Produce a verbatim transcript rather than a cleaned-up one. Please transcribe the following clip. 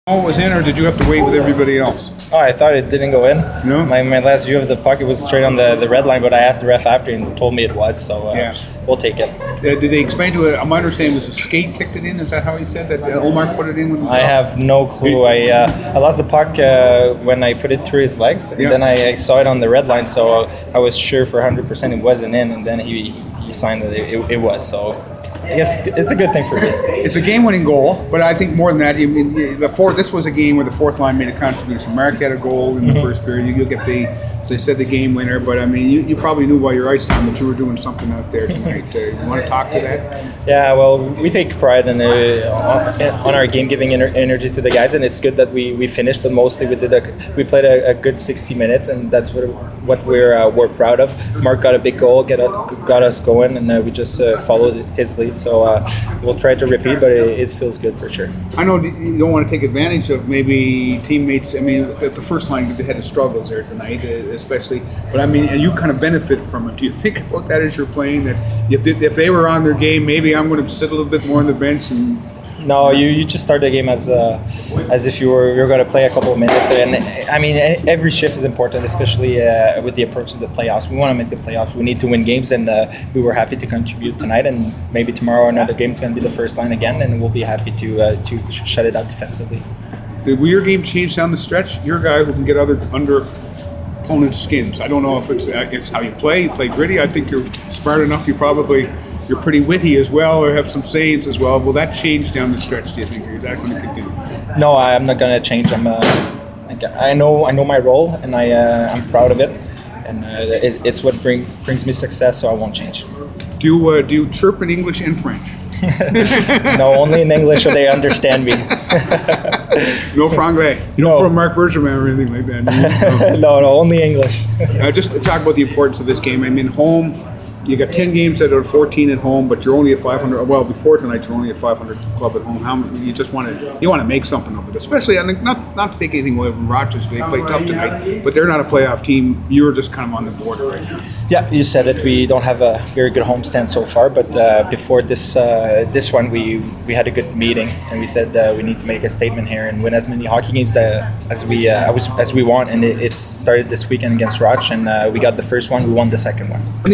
Oh, it was in, or did you have to wait with everybody else? Oh, I thought it didn't go in. No? My, my last view of the puck, it was straight on the, the red line, but I asked the ref after and told me it was, so uh, Yeah. we'll take it. Uh, did they explain to it? My understanding was a skate kicked it in. Is that how he said that? Uh, Omar put it in. With I have no clue. I uh, I lost the puck uh, when I put it through his legs, and Yeah. then I, I saw it on the red line, so I was sure for one hundred percent it wasn't in, and then he he signed that it, it, it was. So I guess it's a good thing for me. It's a game-winning goal, but I think more than that, I mean, the fourth. This was a game where the fourth line made a contribution. Mark had a goal in the Mm-hmm. first period. You, you'll get the, as they said, the game winner. But I mean, you, you probably knew by your ice time that you were doing something out there tonight. Uh, you want to talk to that? Yeah, well, we take pride in uh, on our game, giving ener- energy to the guys, and it's good that we, we finished. But mostly, we did a we played a, a good sixty minutes, and that's what what we're uh, we're proud of. Mark got a big goal, get a, got us going, and uh, we just uh, followed his lead. So uh, we'll try to repeat, but it, it feels good for sure. I know you don't want to take advantage of maybe teammates. I mean, that's the first line that had the struggles there tonight, uh, especially. But I mean, you kind of benefit from it. Do you think about that as you're playing? That if they, if they were on their game, maybe I'm going to sit a little bit more on the bench and. No, you, you just start the game as uh, as if you were you're going to play a couple of minutes, and I mean every shift is important, especially uh, with the approach of the playoffs. We want to make the playoffs. We need to win games, and uh, we were happy to contribute tonight. And maybe tomorrow another game is going to be the first line again, and we'll be happy to uh, to shut it out defensively. Will your game change down the stretch? You're a guy who can get other under opponents' skins. I don't know if it's it's how you play. You play gritty. I think you're smart enough. You probably. You're pretty witty as well, or have some sayings as well. Will that change down the stretch? Do you think, or is that going to continue? No, I'm not going to change. I'm. Uh, I know. I know my role, and I. Uh, I'm proud of it, and uh, it, it's what bring, brings me success. So I won't change. Do you uh, do you chirp in English and French? No, only in English, so they understand me. No franglais. You don't No. put a Mark Bergevin or anything like that. no, no, only English. uh, just to talk about the importance of this game. I mean, home. You got ten games out of fourteen at home, but you're only a five hundred. Well, before tonight, you're only a five hundred club at home. How you just want to you want to make something of it, especially I mean, not not to take anything away from Rochester. They play tough tonight, but they're not a playoff team. You're just kind of on the border right now. Yeah, you said it. We don't have a very good homestand so far, but uh, before this uh, this one, we we had a good meeting, and we said uh, we need to make a statement here and win as many hockey games that, as we uh, as we want. And it, it started this weekend against Roch, and uh, we got the first one. We won the second one.